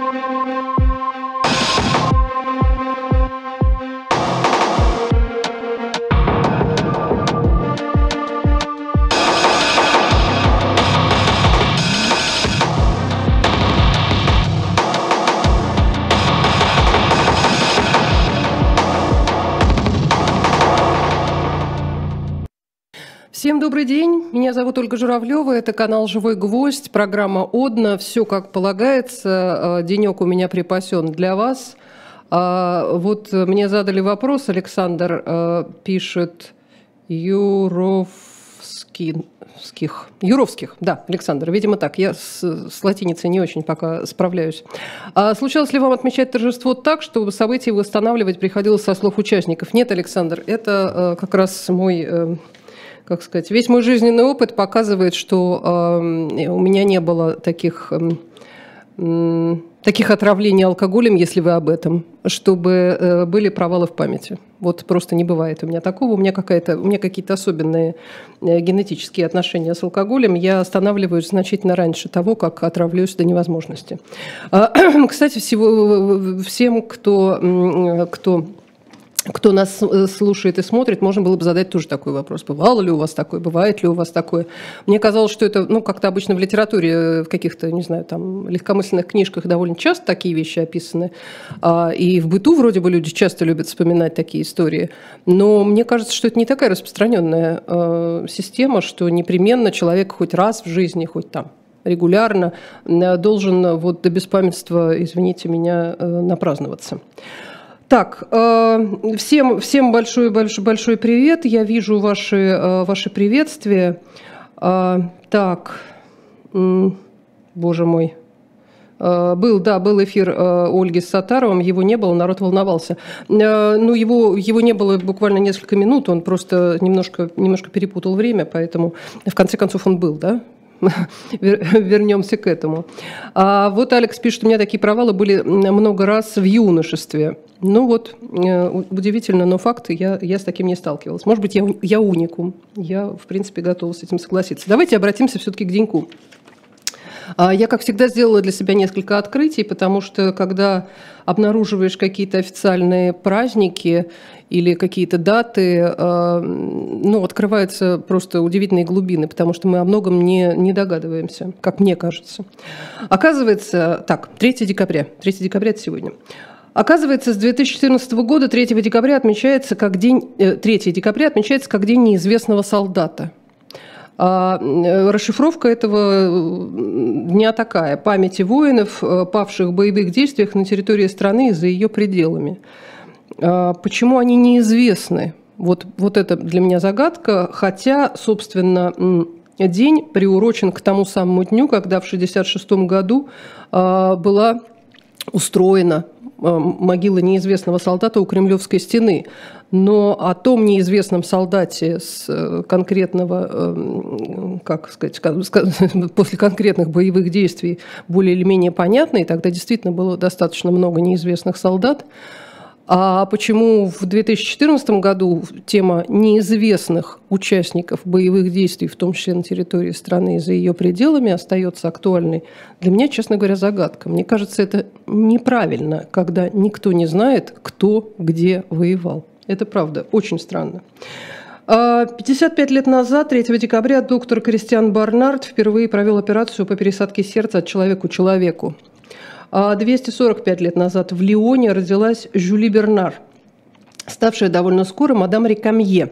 Всем добрый день, меня зовут Ольга Журавлева, это канал «Живой гвоздь», программа «Одна», все как полагается, денек у меня припасен для вас. Вот мне задали вопрос, Александр пишет, Юровских, да, Александр, видимо так, я с латиницей не очень пока справляюсь. Случалось ли вам отмечать торжество так, чтобы события восстанавливать приходилось со слов участников? Нет, Александр, это как раз мой... Как сказать, весь мой жизненный опыт показывает, что у меня не было таких отравлений алкоголем, если вы об этом, чтобы были провалы в памяти. Вот просто не бывает у меня такого. У меня какие-то особенные генетические отношения с алкоголем. Я останавливаюсь значительно раньше того, как отравлюсь до невозможности. Кстати, всем, кто нас слушает и смотрит, можно было бы задать тоже такой вопрос. Бывало ли у вас такое? Бывает ли у вас такое? Мне казалось, что это, как-то обычно в литературе, в каких-то, не знаю, там, легкомысленных книжках довольно часто такие вещи описаны. И в быту вроде бы люди часто любят вспоминать такие истории. Но мне кажется, что это не такая распространенная система, что непременно человек хоть раз в жизни, хоть там, регулярно должен вот до беспамятства, извините меня, напраздноваться. Так, всем большой привет. Я вижу ваши приветствия. Так, боже мой. Был эфир Ольги с Саттаровым, его не было, народ волновался. Его не было буквально несколько минут, он просто немножко перепутал время, поэтому в конце концов он был, да? Вернемся к этому. Вот Алекс пишет, у меня такие провалы были много раз в юношестве. Удивительно, но факты, я с таким не сталкивалась. Может быть, я уникум. Я, в принципе, готова с этим согласиться. Давайте обратимся все-таки к деньку. Я, как всегда, сделала для себя несколько открытий, потому что, когда обнаруживаешь какие-то официальные праздники или какие-то даты, открываются просто удивительные глубины, потому что мы о многом не догадываемся, как мне кажется. Оказывается, 3 декабря. 3 декабря – это сегодня. Оказывается, с 2014 года 3 декабря отмечается как День неизвестного солдата. Расшифровка этого дня такая: памяти воинов, павших в боевых действиях на территории страны и за ее пределами. Почему они неизвестны? Вот это для меня загадка, хотя, собственно, день приурочен к тому самому дню, когда в 1966 году была устроена могила неизвестного солдата у Кремлевской стены. Но о том неизвестном солдате с конкретного, после конкретных боевых действий более или менее понятно, и тогда действительно было достаточно много неизвестных солдат. А почему в 2014 году тема неизвестных участников боевых действий, в том числе на территории страны и за ее пределами, остается актуальной, для меня, честно говоря, загадка. Мне кажется, это неправильно, когда никто не знает, кто где воевал. Это правда, очень странно. 55 лет назад, 3 декабря, доктор Кристиан Барнард впервые провел операцию по пересадке сердца от человека к человеку. 245 лет назад в Лионе родилась Жюли Бернар, ставшая довольно скоро мадам Рекамье.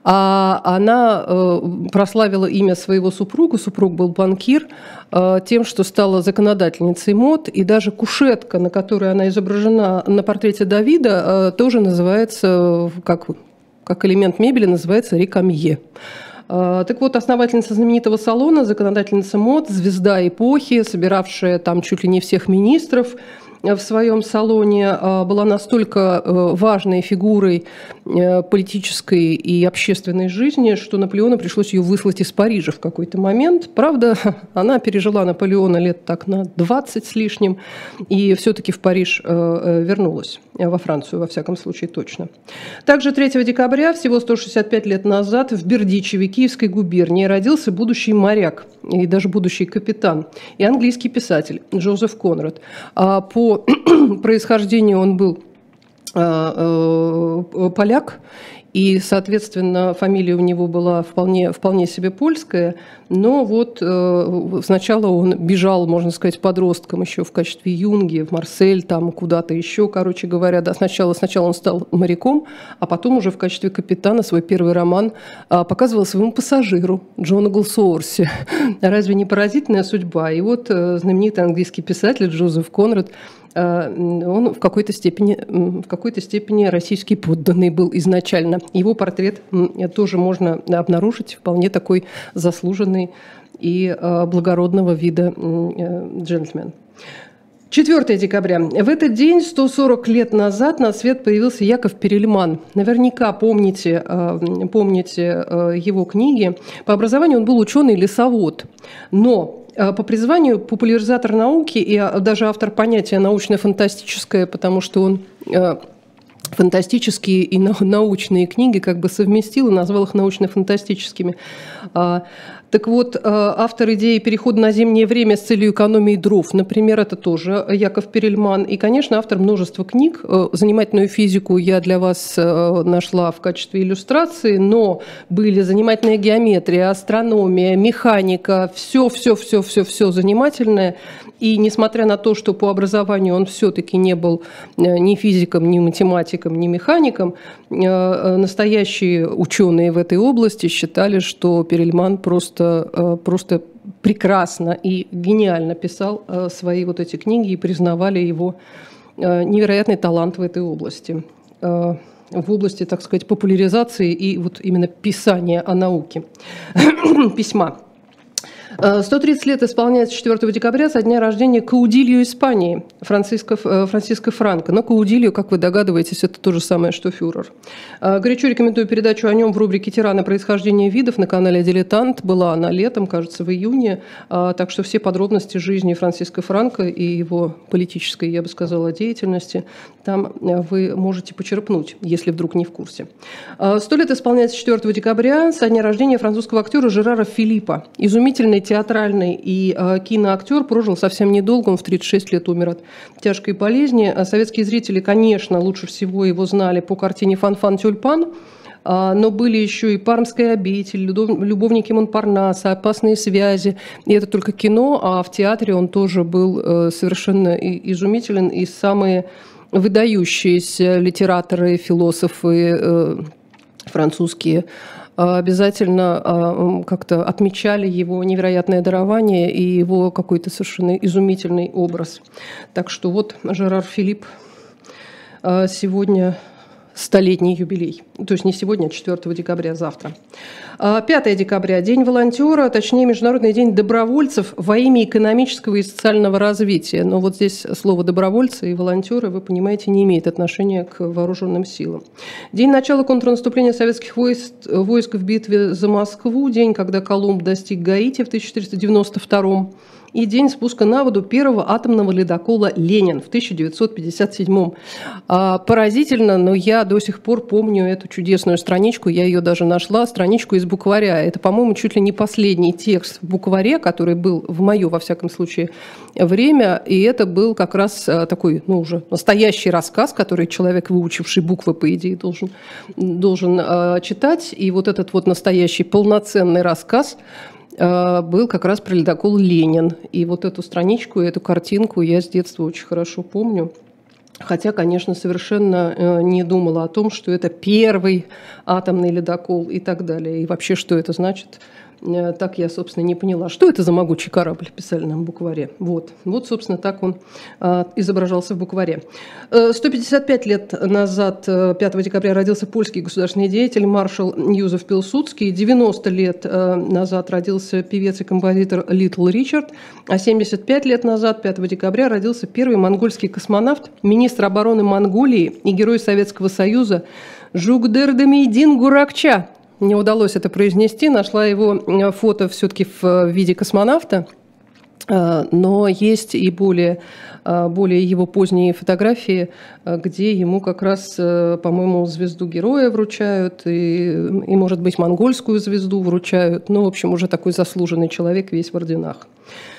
Она прославила имя своего супруга, супруг был банкир, тем, что стала законодательницей мод, и даже кушетка, на которой она изображена на портрете Давида, тоже называется, как элемент мебели, называется Рекамье. Так вот, основательница знаменитого салона, законодательница мод, звезда эпохи, собиравшая там чуть ли не всех министров, в своем салоне, была настолько важной фигурой политической и общественной жизни, что Наполеону пришлось ее выслать из Парижа в какой-то момент. Правда, она пережила Наполеона лет так на 20 с лишним, и все-таки в Париж вернулась, во Францию, во всяком случае, точно. Также 3 декабря, всего 165 лет назад, в Бердичеве Киевской губернии родился будущий моряк и даже будущий капитан и английский писатель Джозеф Конрад. По происхождению он был поляк, и, соответственно, фамилия у него была вполне себе польская, но вот сначала он бежал, можно сказать, подростком еще в качестве юнги, в Марсель, там куда-то еще, короче говоря. Да, сначала он стал моряком, а потом уже в качестве капитана свой первый роман показывал своему пассажиру Джону Голсуорси. Разве не поразительная судьба? И вот знаменитый английский писатель Джозеф Конрад, он в какой-то степени российский подданный был изначально. Его портрет тоже можно обнаружить, вполне такой заслуженный и благородного вида джентльмен. 4 декабря. В этот день, 140 лет назад, на свет появился Яков Перельман. Наверняка помните его книги. По образованию он был ученый-лесовод, но по призванию популяризатор науки и даже автор понятия научно-фантастическое, потому что он фантастические и научные книги как бы совместил и назвал их научно-фантастическими. Так вот, автор идеи перехода на зимнее время с целью экономии дров, например, это тоже Яков Перельман. И, конечно, автор множества книг. Занимательную физику я для вас нашла в качестве иллюстрации, но были занимательная геометрия, астрономия, механика, все занимательное. И несмотря на то, что по образованию он все-таки не был ни физиком, ни математиком, ни механиком, настоящие ученые в этой области считали, что Перельман просто прекрасно и гениально писал свои вот эти книги и признавали его невероятный талант в этой области. В области, так сказать, популяризации и вот именно писания о науке, письма. 130 лет исполняется 4 декабря со дня рождения Каудильо Испании, Франциско Франко. Но Каудильо, как вы догадываетесь, это то же самое, что фюрер. Горячо рекомендую передачу о нем в рубрике «Тираны. Происхождение видов» на канале «Дилетант». Была она летом, кажется, в июне. Так что все подробности жизни Франциско Франко и его политической, я бы сказала, деятельности там вы можете почерпнуть, если вдруг не в курсе. 100 лет исполняется 4 декабря со дня рождения французского актера Жерара Филиппа. Изумительный театральный и киноактер, прожил совсем недолго, он в 36 лет умер от тяжкой болезни. Советские зрители, конечно, лучше всего его знали по картине «Фан-Фан Тюльпан», но были еще и «Пармская обитель», «Любовники Монпарнаса», «Опасные связи». И это только кино, а в театре он тоже был совершенно изумителен. И самые выдающиеся литераторы, философы французские обязательно как-то отмечали его невероятное дарование и его какой-то совершенно изумительный образ. Так что вот Жерар Филипп сегодня 100-летний юбилей. То есть не сегодня, а 4 декабря, завтра. 5 декабря – День волонтера, точнее, Международный день добровольцев во имя экономического и социального развития. Но вот здесь слово «добровольцы» и «волонтеры», вы понимаете, не имеет отношения к вооруженным силам. День начала контрнаступления советских войск в битве за Москву, день, когда Колумб достиг Гаити в 1492 и день спуска на воду первого атомного ледокола «Ленин» в 1957. Поразительно, но я до сих пор помню эту чудесную страничку, я ее даже нашла, страничку из букваря. Это, по-моему, чуть ли не последний текст в букваре, который был в мое, во всяком случае, время, и это был как раз такой, уже настоящий рассказ, который человек, выучивший буквы, по идее, должен читать, и вот этот вот настоящий полноценный рассказ был как раз про ледокол «Ленин». И вот эту страничку, эту картинку я с детства очень хорошо помню. Хотя, конечно, совершенно не думала о том, что это первый атомный ледокол и так далее. И вообще, что это значит, Так я, собственно, не поняла, что это за могучий корабль, писали нам в букваре. Вот, собственно, так он изображался в букваре. 155 лет назад, 5 декабря, родился польский государственный деятель маршал Józef Пилсудский. 90 лет назад родился певец и композитор Литл Ричард. А 75 лет назад, 5 декабря, родился первый монгольский космонавт, министр обороны Монголии и герой Советского Союза Жугдердемейдин Гуракча. Мне удалось это произнести, нашла его фото все-таки в виде космонавта, но есть и более его поздние фотографии, где ему как раз, по-моему, звезду героя вручают, и, может быть, монгольскую звезду вручают. Ну, в общем, уже такой заслуженный человек, весь в орденах.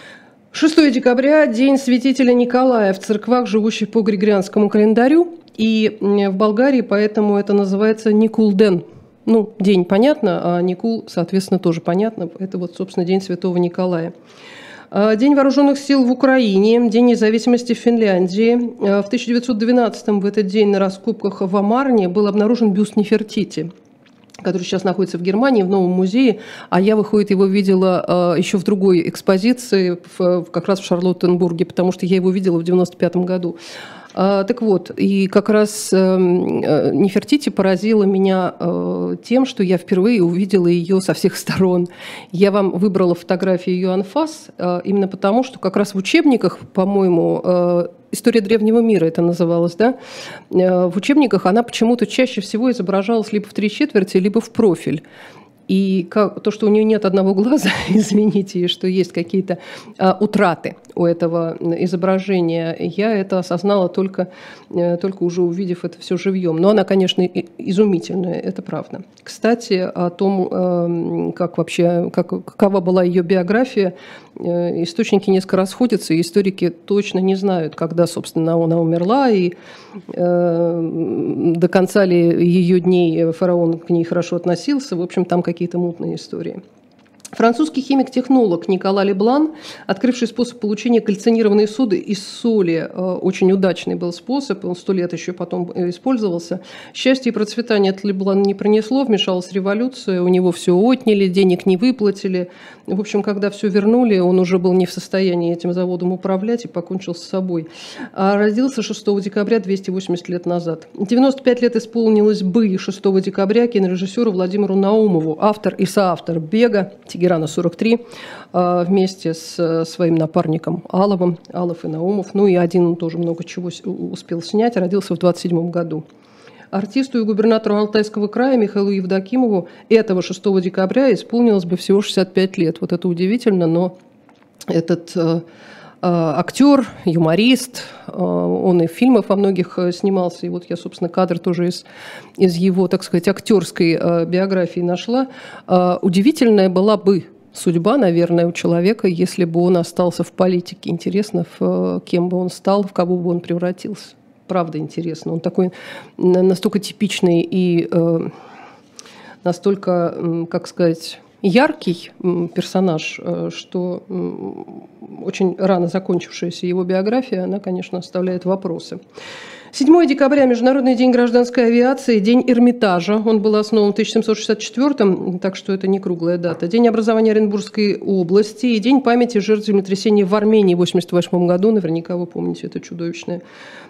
6 декабря – день святителя Николая в церквах, живущих по Григорианскому календарю, и в Болгарии поэтому это называется Никулден. Ну, день понятно, а Никул, соответственно, тоже понятно. Это вот, собственно, день Святого Николая. День вооруженных сил в Украине, День независимости в Финляндии. В 1912-м в этот день на раскопках в Амарне был обнаружен бюст Нефертити, который сейчас находится в Германии, в новом музее, а я, выходит, его видела еще в другой экспозиции, как раз в Шарлоттенбурге, потому что я его видела в 1995 году. Так вот, и как раз Нефертити поразила меня тем, что я впервые увидела ее со всех сторон. Я вам выбрала фотографию ее анфас именно потому, что как раз в учебниках, по-моему, «История древнего мира» это называлось, да? В учебниках она почему-то чаще всего изображалась либо в 3/4, либо в профиль. И то, что у нее нет одного глаза, извините, и что есть какие-то утраты у этого изображения, я это осознала только уже увидев это все живьем. Но она, конечно, изумительная, это правда. Кстати, о том, какова была ее биография, источники несколько расходятся, и историки точно не знают, когда, собственно, она умерла, и до конца ли ее дней фараон к ней хорошо относился. В общем, там какие-то мутные истории. Французский химик-технолог Никола Леблан, открывший способ получения кальцинированной соды из соли, очень удачный был способ, он 100 лет еще потом использовался. Счастье и процветание от Леблана не принесло, вмешалась революция, у него все отняли, денег не выплатили. В общем, когда все вернули, он уже был не в состоянии этим заводом управлять и покончил с собой. А родился 6 декабря 280 лет назад. 95 лет исполнилось бы 6 декабря кинорежиссеру Владимиру Наумову, автор и соавтор «Бега», Тегерана-43, вместе с своим напарником Аловым, Алов и Наумов. Ну и один он тоже много чего успел снять, родился в 27 году. Артисту и губернатору Алтайского края Михаилу Евдокимову этого 6 декабря исполнилось бы всего 65 лет. Вот это удивительно, но этот актер, юморист, он и в фильмах во многих снимался, и вот я, собственно, кадр тоже из его, так сказать, актерской биографии нашла. Удивительная была бы судьба, наверное, у человека, если бы он остался в политике. Интересно, кем бы он стал, в кого бы он превратился. Правда интересно. Он такой настолько типичный и настолько, как сказать, яркий персонаж, что очень рано закончившаяся его биография, она, конечно, оставляет вопросы. 7 декабря – Международный день гражданской авиации, день Эрмитажа. Он был основан в 1764, так что это не круглая дата. День образования Оренбургской области и день памяти жертв землетрясения в Армении в 1988 году. Наверняка вы помните эту чудовищную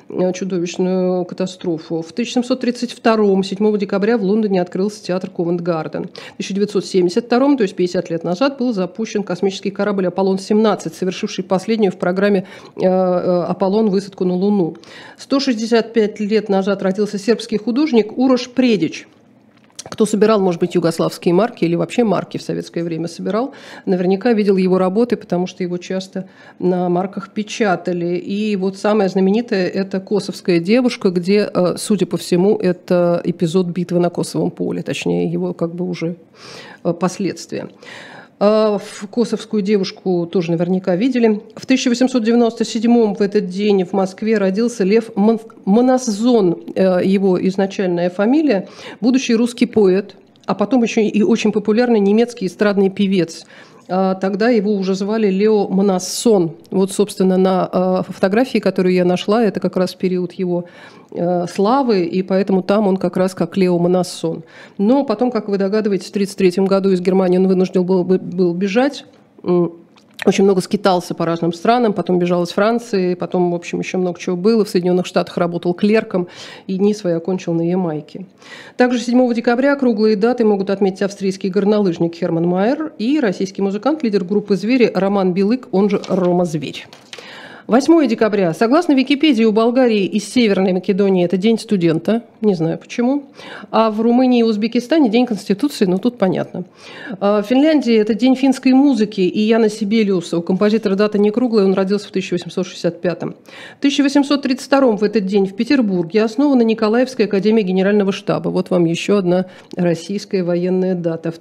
катастрофу. В 1732, 7 декабря, в Лондоне открылся театр Ковент-Гарден. В 1972, то есть 50 лет назад, был запущен космический корабль «Аполлон-17», совершивший последнюю в программе «Аполлон» высадку на Луну. 165 лет назад родился сербский художник Урош Предич. Кто собирал, может быть, югославские марки или вообще марки в советское время собирал, наверняка видел его работы, потому что его часто на марках печатали. И вот самая знаменитая – это «Косовская девушка», где, судя по всему, это эпизод битвы на Косовом поле, точнее, его как бы уже последствия. В «Косовскую девушку» тоже наверняка видели. В 1897 в этот день в Москве родился Лев Моназон, его изначальная фамилия, будущий русский поэт, а потом еще и очень популярный немецкий эстрадный певец. тогда его уже звали Лео Манассон. Вот, собственно, на фотографии, которую я нашла, это как раз период его славы, и поэтому там он как раз как Лео Манассон. Но потом, как вы догадываетесь, в 1933 году из Германии он вынужден был бежать. Очень много скитался по разным странам, потом бежал из Франции, потом, в общем, еще много чего было. В Соединенных Штатах работал клерком и дни свои окончил на Ямайке. Также 7 декабря круглые даты могут отметить австрийский горнолыжник Херман Майер и российский музыкант, лидер группы «Звери» Роман Белык, он же Рома Зверь. 8 декабря. Согласно Википедии, у Болгарии и Северной Македонии это День студента, не знаю почему, а в Румынии и Узбекистане День Конституции, ну тут понятно. В Финляндии это День финской музыки, и Яна Сибелиуса, у композитора дата не круглая, он родился в 1865. В 1832 в этот день в Петербурге основана Николаевская академия генерального штаба. Вот вам еще одна российская военная дата. В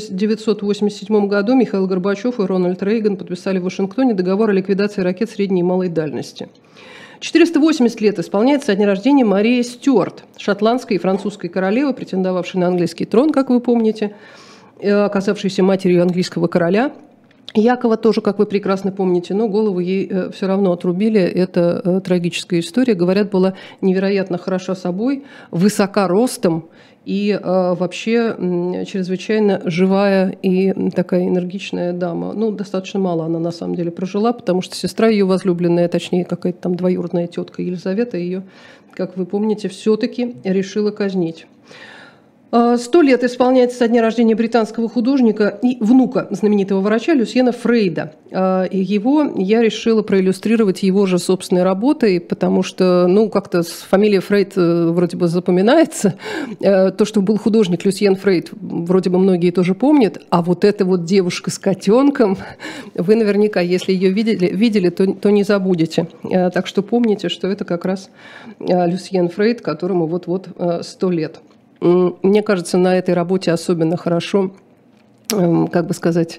1987 году Михаил Горбачев и Рональд Рейган подписали в Вашингтоне договор о ликвидации ракет средней и малой дальности. 480 лет исполняется со дня рождения Марии Стюарт, шотландской и французской королевы, претендовавшей на английский трон, как вы помните, оказавшейся матерью английского короля. Якова тоже, как вы прекрасно помните, но голову ей все равно отрубили. Это трагическая история. Говорят, была невероятно хороша собой, высока ростом и вообще чрезвычайно живая и такая энергичная дама. Ну, достаточно мало она на самом деле прожила, потому что сестра ее возлюбленная, точнее какая-то там двоюродная тетка Елизавета, ее, как вы помните, все-таки решила казнить. 100 лет исполняется со дня рождения британского художника и внука знаменитого врача Люсьена Фрейда. Его я решила проиллюстрировать его же собственной работой, потому что, ну, как-то фамилия Фрейд вроде бы запоминается. То, что был художник Люсьен Фрейд, вроде бы многие тоже помнят. А вот эта вот девушка с котенком, вы наверняка, если ее видели, то не забудете. Так что помните, что это как раз Люсьен Фрейд, которому вот-вот 100 лет. Мне кажется, на этой работе особенно хорошо, как бы сказать,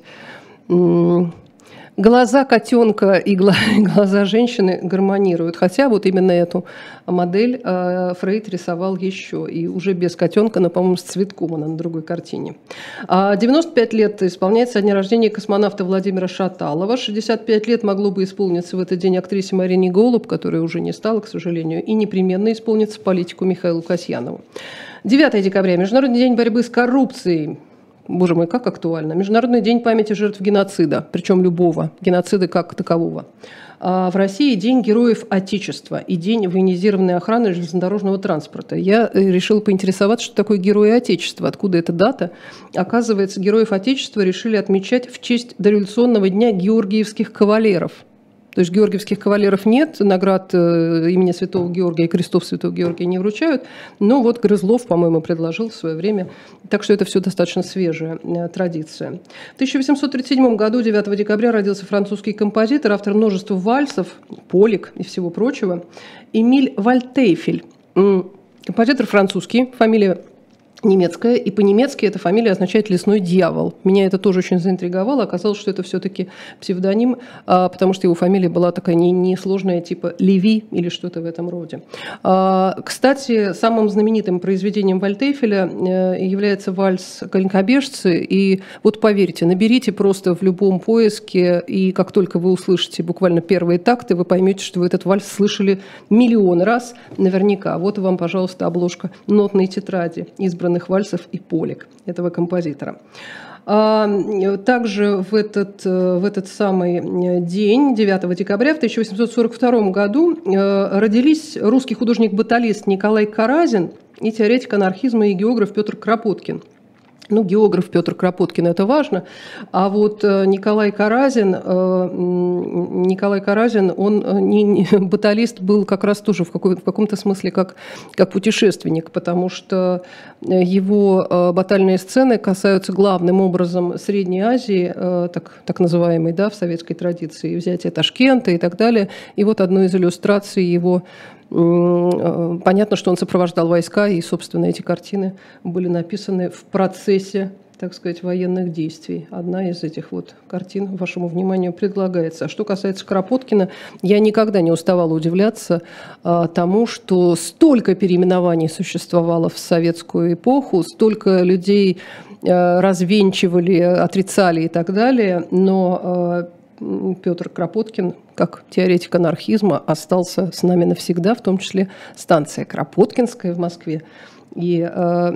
глаза котенка и глаза женщины гармонируют. Хотя вот именно эту модель Фрейд рисовал еще, и уже без котенка, но, по-моему, с цветком, она на другой картине. 95 лет исполняется со дня рождения космонавта Владимира Шаталова. 65 лет могло бы исполниться в этот день актрисе Марине Голуб, которая уже не стала, к сожалению, и непременно исполнится политику Михаилу Касьянову. 9 декабря. Международный день борьбы с коррупцией. Боже мой, как актуально. Международный день памяти жертв геноцида, причем любого, геноцида как такового. В России День Героев Отечества и День военизированной охраны железнодорожного транспорта. Я решила поинтересоваться, что такое Герои Отечества, откуда эта дата. Оказывается, Героев Отечества решили отмечать в честь дореволюционного дня георгиевских кавалеров. То есть георгиевских кавалеров нет, наград имени Святого Георгия и крестов Святого Георгия не вручают, но вот Грызлов, по-моему, предложил в свое время, так что это все достаточно свежая традиция. В 1837 году, 9 декабря, родился французский композитор, автор множества вальсов, полек и всего прочего, Эмиль Вальтейфель. Композитор французский, фамилия немецкая, и по-немецки эта фамилия означает «лесной дьявол». Меня это тоже очень заинтриговало. Оказалось, что это все-таки псевдоним, потому что его фамилия была такая несложная, типа Леви или что-то в этом роде. Кстати, самым знаменитым произведением Вальтейфеля является вальс «Конькобежцы». И вот поверьте, наберите просто в любом поиске, и как только вы услышите буквально первые такты, вы поймете, что вы этот вальс слышали миллион раз наверняка. Вот вам, пожалуйста, обложка нотной тетради избранных вальсов и полек этого композитора. Также в этот самый день, 9 декабря, в 1842 году родились русский художник-баталист Николай Каразин и теоретик анархизма и географ Петр Кропоткин. Ну, географ Петр Кропоткин – это важно, а вот Николай Каразин, он баталист был как раз тоже в каком-то смысле как путешественник, потому что его батальные сцены касаются главным образом Средней Азии, так называемой, да, в советской традиции, взятия Ташкента и так далее. И вот одной из иллюстраций его. Понятно, что он сопровождал войска, и, собственно, эти картины были написаны в процессе так сказать, военных действий. Одна из этих вот картин вашему вниманию предлагается. А что касается Кропоткина, я никогда не уставала удивляться тому, что столько переименований существовало в советскую эпоху, столько людей развенчивали, отрицали и так далее, но Петр Кропоткин, как теоретик анархизма, остался с нами навсегда, в том числе станция Кропоткинская в Москве и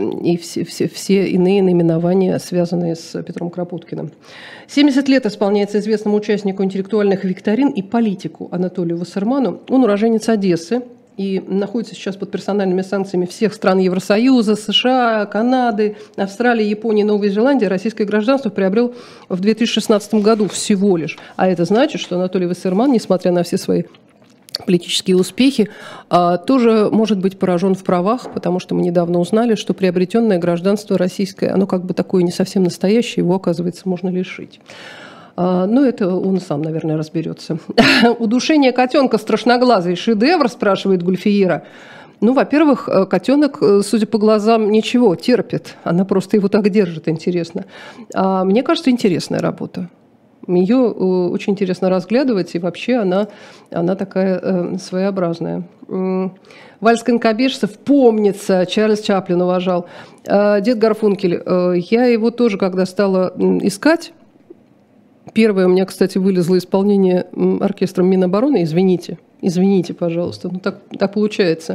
все иные наименования, связанные с Петром Кропоткиным. 70 лет исполняется известному участнику интеллектуальных викторин и политику Анатолию Вассерману. Он уроженец Одессы и находится сейчас под персональными санкциями всех стран Евросоюза, США, Канады, Австралии, Японии, Новой Зеландии. Российское гражданство приобрел в 2016 году всего лишь. А это значит, что Анатолий Вассерман, несмотря на все свои политические успехи, тоже может быть поражен в правах, потому что мы недавно узнали, что приобретенное гражданство российское, оно как бы такое не совсем настоящее, его, оказывается, можно лишить. Ну, это он сам, наверное, разберется. Удушение котенка страшноглазый шедевр, спрашивает Гульфиера. Ну, во-первых, котенок, судя по глазам, ничего, терпит. Она просто его так держит, интересно. Мне кажется, интересная работа. Ее очень интересно разглядывать, и вообще она такая своеобразная. Вальс конькобежцев помнится, Чарльз Чаплин уважал. Дед Гарфункель, я его тоже, когда стала искать, первое у меня, кстати, вылезло исполнение оркестром Минобороны, извините, пожалуйста, ну так получается.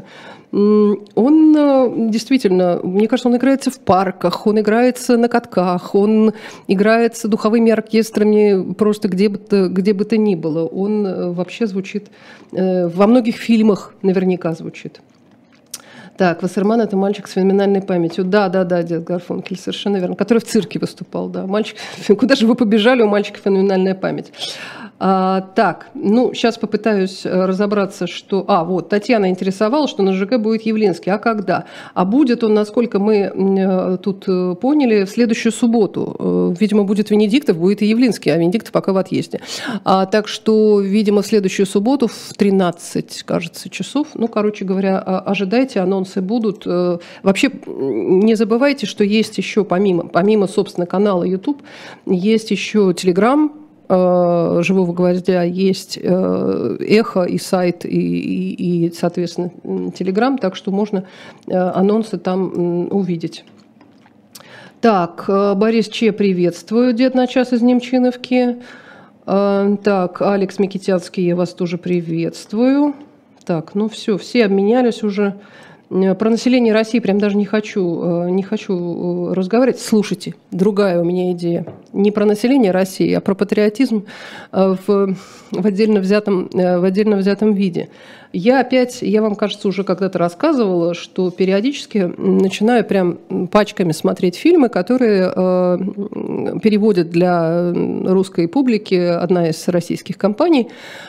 Он действительно, мне кажется, он играется в парках, он играется на катках, он играется духовыми оркестрами просто где бы то ни было. Он вообще звучит, во многих фильмах наверняка звучит. Так, Вассерман – это мальчик с феноменальной памятью. Да, дед Гарфункель, совершенно верно. Который в цирке выступал, да. Мальчик, куда же вы побежали, у мальчика феноменальная память. Так, ну, сейчас попытаюсь разобраться, что... вот, Татьяна интересовала, что на ЖГ будет Явлинский. А когда? А будет он, насколько мы тут поняли, в следующую субботу. Видимо, будет Венедиктов, будет и Явлинский, а Венедиктов пока в отъезде. Так что, видимо, в следующую субботу в 13, кажется, часов. Ну, короче говоря, ожидайте, анонсы будут. Вообще, не забывайте, что есть еще, помимо собственно, канала YouTube, есть еще Telegram, «Живого гвоздя», есть «Эхо» и сайт, и соответственно, Telegram, так что можно анонсы там увидеть. Так, Борис Че, приветствую, дед на час из Немчиновки. Так, Алекс Микитянский, я вас тоже приветствую. Так, ну все обменялись уже. Про население России прям даже не хочу разговаривать. Слушайте, другая у меня идея. Не про население России, а про патриотизм в отдельно взятом виде. Я вам, кажется, уже когда-то рассказывала, что периодически начинаю прям пачками смотреть фильмы, которые переводят для русской публики одна из российских компаний.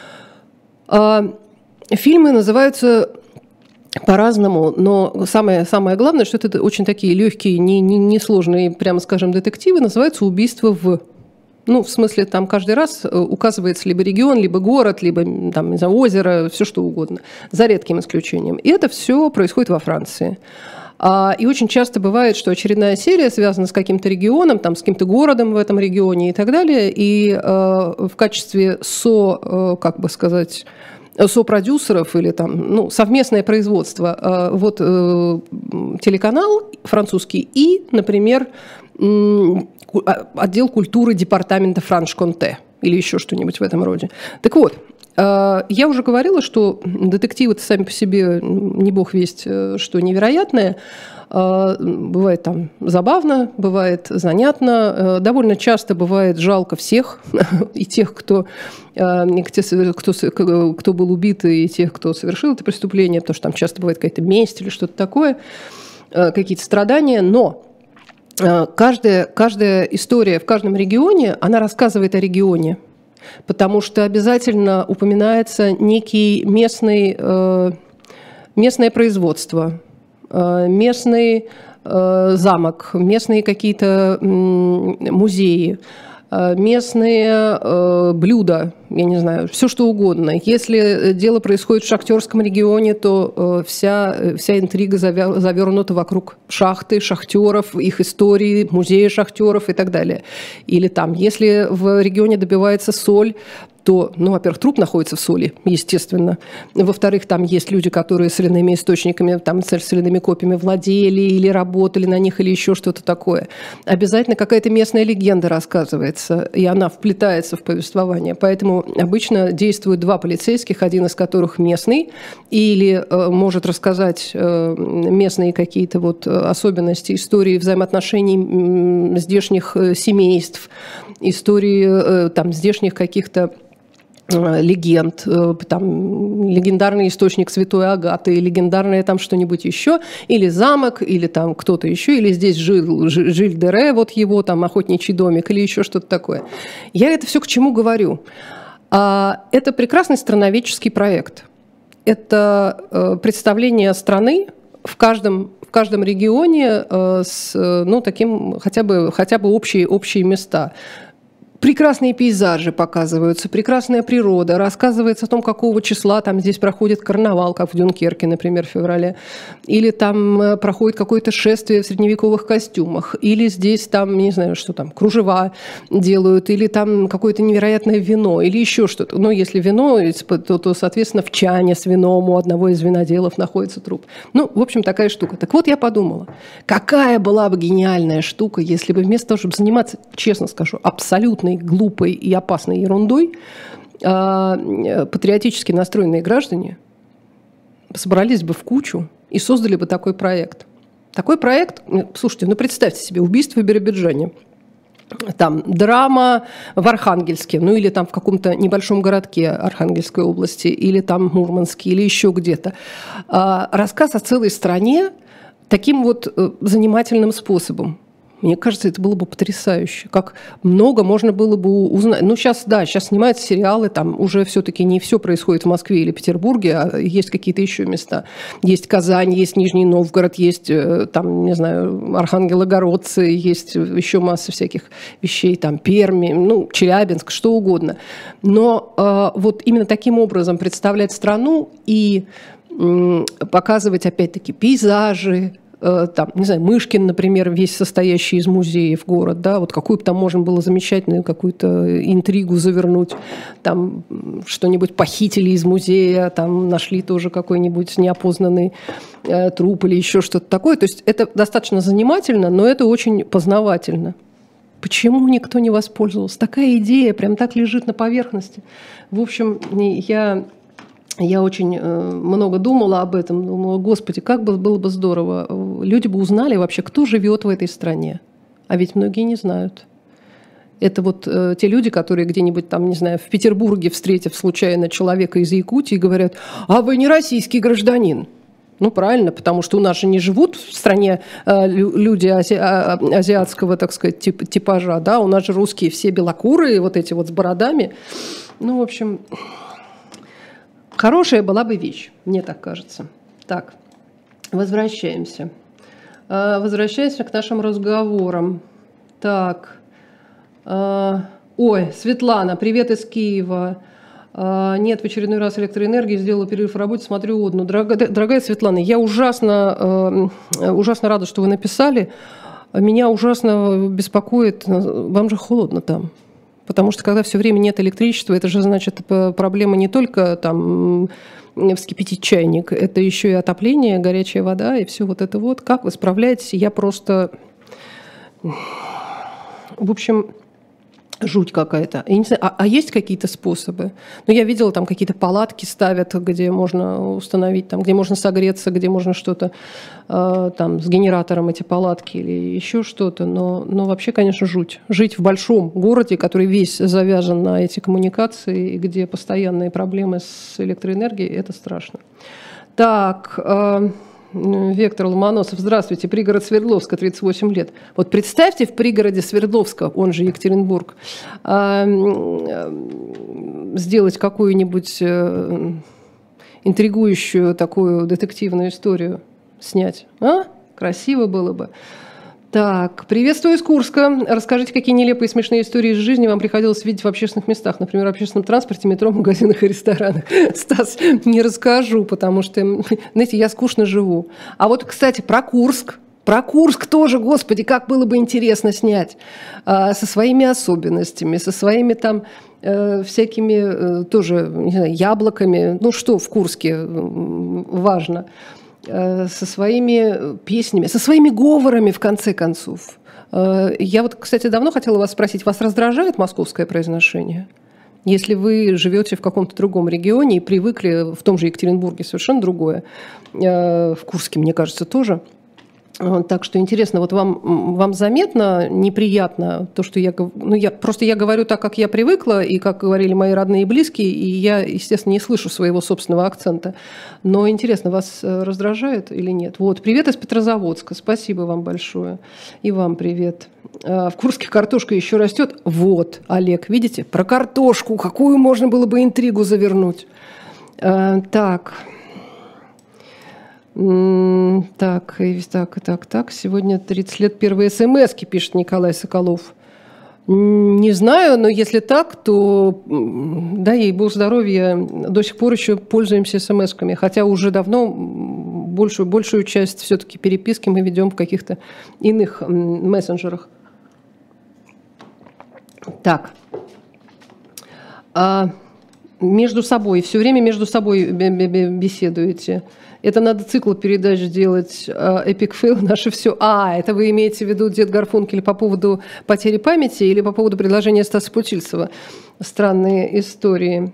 Фильмы называются по-разному, но самое главное, что это очень такие легкие, несложные, прямо скажем, детективы, называются «Убийство в». Ну, в смысле, там каждый раз указывается либо регион, либо город, либо там, не знаю, озеро, все что угодно, за редким исключением. И это все происходит во Франции. И очень часто бывает, что очередная серия связана с каким-то регионом, там, с каким-то городом в этом регионе и так далее, и в качестве сопродюсеров или там, совместное производство. Вот телеканал французский и, например, отдел культуры департамента Франш-Конте или еще что-нибудь в этом роде. Так вот, я уже говорила, что детективы-то сами по себе, не бог весть, что невероятное. Бывает там забавно, бывает занятно, довольно часто бывает жалко всех, и тех, кто был убит, и тех, кто совершил это преступление, потому что там часто бывает какая-то месть или что-то такое, какие-то страдания, но каждая история в каждом регионе, она рассказывает о регионе, потому что обязательно упоминается некий местное производство, местный замок, местные какие-то музеи, местные блюда, я не знаю, все что угодно. Если дело происходит в шахтерском регионе, то вся интрига завернута вокруг шахты, шахтеров, их истории, музея шахтеров и так далее. Или там, если в регионе добивается соль, то, ну, во-первых, труп находится в соли, естественно. Во-вторых, там есть люди, которые соляными источниками, там, соляными копьями владели или работали на них, или еще что-то такое. Обязательно какая-то местная легенда рассказывается, и она вплетается в повествование. Поэтому обычно действуют два полицейских, один из которых местный, или может рассказать местные какие-то вот особенности истории взаимоотношений здешних семейств, истории там здешних каких-то легенд, там легендарный источник Святой Агаты, легендарное там что-нибудь еще, или замок, или там кто-то еще, или здесь жил Жиль-де-Ре, вот его там охотничий домик, или еще что-то такое. Я это все к чему говорю? Это прекрасный страноведческий проект. Это представление страны в каждом регионе с, ну, таким хотя бы общие места. Прекрасные пейзажи показываются, прекрасная природа, рассказывается о том, какого числа там здесь проходит карнавал, как в Дюнкерке, например, в феврале, или там проходит какое-то шествие в средневековых костюмах, или здесь там, не знаю, что там, кружева делают, или там какое-то невероятное вино, или еще что-то. Но если вино, то, соответственно, в чане с вином у одного из виноделов находится труп. Ну, в общем, такая штука. Так вот, я подумала, какая была бы гениальная штука, если бы вместо того, чтобы заниматься, честно скажу, абсолютно глупой и опасной ерундой, патриотически настроенные граждане собрались бы в кучу и создали бы такой проект. Такой проект, слушайте, ну представьте себе, убийство в Биробиджане, там драма в Архангельске, ну или там в каком-то небольшом городке Архангельской области, или там Мурманске, или еще где-то. Рассказ о целой стране таким вот занимательным способом. Мне кажется, это было бы потрясающе. Как много можно было бы узнать. Ну, сейчас снимаются сериалы, там уже все-таки не все происходит в Москве или Петербурге, а есть какие-то еще места. Есть Казань, есть Нижний Новгород, есть, там, не знаю, Архангелогородцы, есть еще масса всяких вещей, там, Перми, ну, Челябинск, что угодно. Но вот именно таким образом представлять страну и показывать, опять-таки, пейзажи, там, не знаю, Мышкин, например, весь состоящий из музеев город, да, вот какую бы там можно было замечательную какую-то интригу завернуть, там что-нибудь похитили из музея, там нашли тоже какой-нибудь неопознанный труп или еще что-то такое. То есть это достаточно занимательно, но это очень познавательно. Почему никто не воспользовался? Такая идея прям так лежит на поверхности. В общем, я очень много думала об этом, думала, господи, как было бы здорово. Люди бы узнали вообще, кто живет в этой стране. А ведь многие не знают. Это вот те люди, которые где-нибудь там, не знаю, в Петербурге, встретив случайно человека из Якутии, говорят, а вы не российский гражданин. Ну, правильно, потому что у нас же не живут в стране люди азиатского, так сказать, типажа, да, у нас же русские все белокурые, вот эти вот с бородами. Ну, в общем... Хорошая была бы вещь, мне так кажется. Так, возвращаемся. Возвращаемся к нашим разговорам. Так, ой, Светлана, привет из Киева. Нет, в очередной раз электроэнергии, сделала перерыв в работе, смотрю одну. Дорогая Светлана, я ужасно рада, что вы написали. Меня ужасно беспокоит, вам же холодно там. Потому что когда все время нет электричества, это же значит проблема не только там вскипятить чайник, это еще и отопление, горячая вода и все вот это вот. Как вы справляетесь? Я просто... В общем, жуть какая-то. Я не знаю, а есть какие-то способы? Ну, я видела, там какие-то палатки ставят, где можно установить, там, где можно согреться, где можно что-то там с генератором эти палатки или еще что-то. Но вообще, конечно, жуть. Жить в большом городе, который весь завязан на эти коммуникации, и где постоянные проблемы с электроэнергией, это страшно. Так... Вектор Ломоносов, здравствуйте, пригород Свердловска, 38 лет. Вот представьте, в пригороде Свердловска, он же Екатеринбург, сделать какую-нибудь интригующую такую детективную историю, снять. Красиво было бы. Так, приветствую из Курска. Расскажите, какие нелепые и смешные истории из жизни вам приходилось видеть в общественных местах, например, в общественном транспорте, метро, магазинах и ресторанах. Стас, не расскажу, потому что, знаете, я скучно живу. А вот, кстати, про Курск. Про Курск тоже, господи, как было бы интересно снять. Со своими особенностями, со своими там всякими тоже, не знаю, яблоками. Ну что в Курске важно? Со своими песнями, со своими говорами, в конце концов. Я вот, кстати, давно хотела вас спросить, вас раздражает московское произношение? Если вы живете в каком-то другом регионе и привыкли, в том же Екатеринбурге совершенно другое, в Курске, мне кажется, тоже. Так что интересно, вот вам заметно неприятно то, что я говорю так, как я привыкла, и как говорили мои родные и близкие, и я, естественно, не слышу своего собственного акцента. Но интересно, вас раздражает или нет? Вот, привет из Петрозаводска, спасибо вам большое. И вам привет. В Курске картошка еще растет. Вот, Олег, видите, про картошку, какую можно было бы интригу завернуть. Так... Так. Сегодня 30 лет первой СМС-ки, пишет Николай Соколов. Не знаю, но если так, то, дай ей бог здоровья, до сих пор еще пользуемся СМС-ками. Хотя уже давно большую часть все-таки переписки мы ведем в каких-то иных мессенджерах. Так. Между собой, все время между собой беседуете. Это надо цикл передач сделать. Epic Fail, наше все. Это вы имеете в виду Дед Гарфункель по поводу потери памяти или по поводу предложения Стаса Путильцева? Странные истории.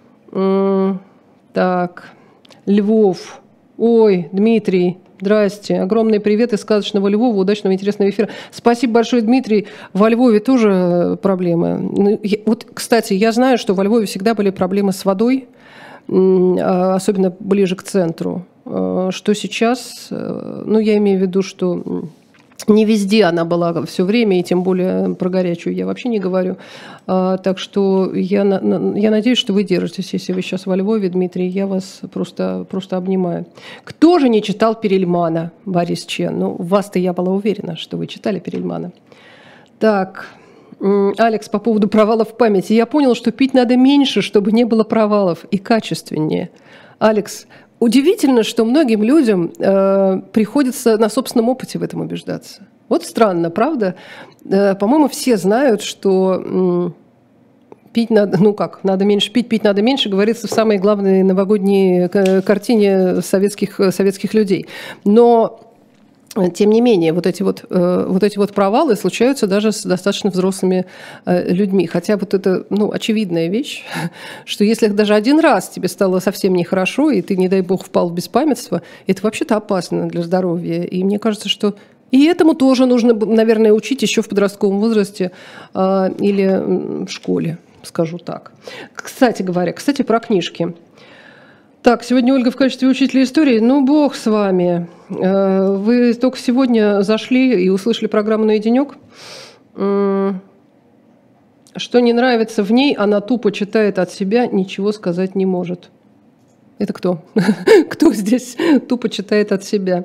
Так. Львов. Ой, Дмитрий. Здрасте. Огромный привет из сказочного Львова. Удачного, интересного эфира. Спасибо большое, Дмитрий. Во Львове тоже проблемы. Вот, кстати, я знаю, что во Львове всегда были проблемы с водой, особенно ближе к центру. Что сейчас, я имею в виду, что не везде она была все время, и тем более про горячую я вообще не говорю. Так что я надеюсь, что вы держитесь, если вы сейчас во Львове, Дмитрий, я вас просто обнимаю. Кто же не читал Перельмана, Борис Чен? Вас-то я была уверена, что вы читали Перельмана. Так, Алекс, по поводу провалов памяти. Я понял, что пить надо меньше, чтобы не было провалов, и качественнее. Алекс, удивительно, что многим людям приходится на собственном опыте в этом убеждаться. Вот странно, правда? По-моему, все знают, что пить надо, надо меньше пить надо меньше, говорится в самой главной новогодней картине советских людей. Но тем не менее, вот эти вот провалы случаются даже с достаточно взрослыми людьми. Хотя вот это, очевидная вещь, что если даже один раз тебе стало совсем нехорошо, и ты, не дай бог, впал в беспамятство, это вообще-то опасно для здоровья. И мне кажется, что и этому тоже нужно, наверное, учить еще в подростковом возрасте или в школе, скажу так. Кстати, про книжки. Так, сегодня Ольга в качестве учителя истории. Бог с вами. Вы только сегодня зашли и услышали программу «Наеденек». Что не нравится в ней, она тупо читает от себя, ничего сказать не может. Это кто? Кто здесь тупо читает от себя?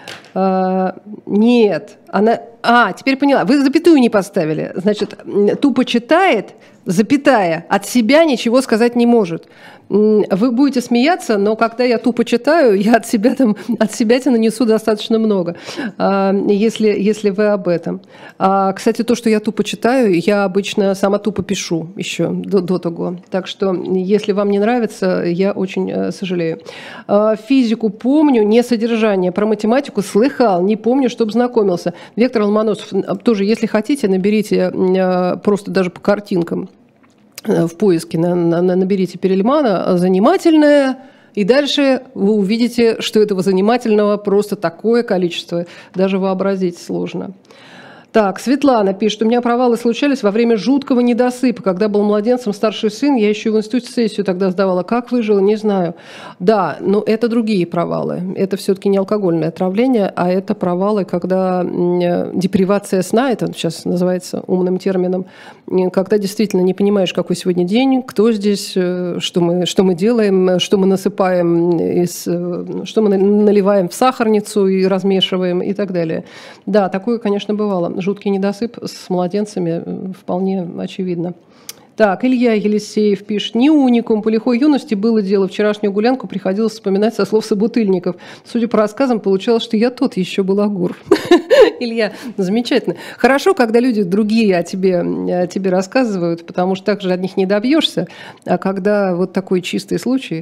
Нет. Она... теперь поняла. Вы запятую не поставили. Значит, тупо читает, запятая, от себя ничего сказать не может. Вы будете смеяться, но когда я тупо читаю, я от себя нанесу достаточно много, если вы об этом. Кстати, то, что я тупо читаю, я обычно сама тупо пишу еще до того. Так что, если вам не нравится, я очень сожалею. Физику помню, не содержание. Про математику слыхал, не помню, чтобы знакомился. Вектор Ломоносов, тоже, если хотите, наберите просто даже по картинкам. В поиске наберите Перельмана «занимательное», и дальше вы увидите, что этого занимательного просто такое количество, даже вообразить сложно. Так, Светлана пишет, у меня провалы случались во время жуткого недосыпа. Когда был младенцем старший сын, я еще в институте сессию тогда сдавала. Как выжила, не знаю. Да, но это другие провалы. Это все-таки не алкогольное отравление, а это провалы, когда депривация сна, это сейчас называется умным термином, когда действительно не понимаешь, какой сегодня день, кто здесь, что мы делаем, что мы насыпаем, что мы наливаем в сахарницу и размешиваем и так далее. Да, такое, конечно, бывало. Жуткий недосып с младенцами вполне очевидно. Так, Илья Елисеев пишет. Не уникум. По лихой юности было дело. Вчерашнюю гулянку приходилось вспоминать со слов собутыльников. Судя по рассказам, получалось, что я тот еще балагур. Илья, замечательно. Хорошо, когда люди другие о тебе рассказывают, потому что так же от них не добьешься. А когда вот такой чистый случай...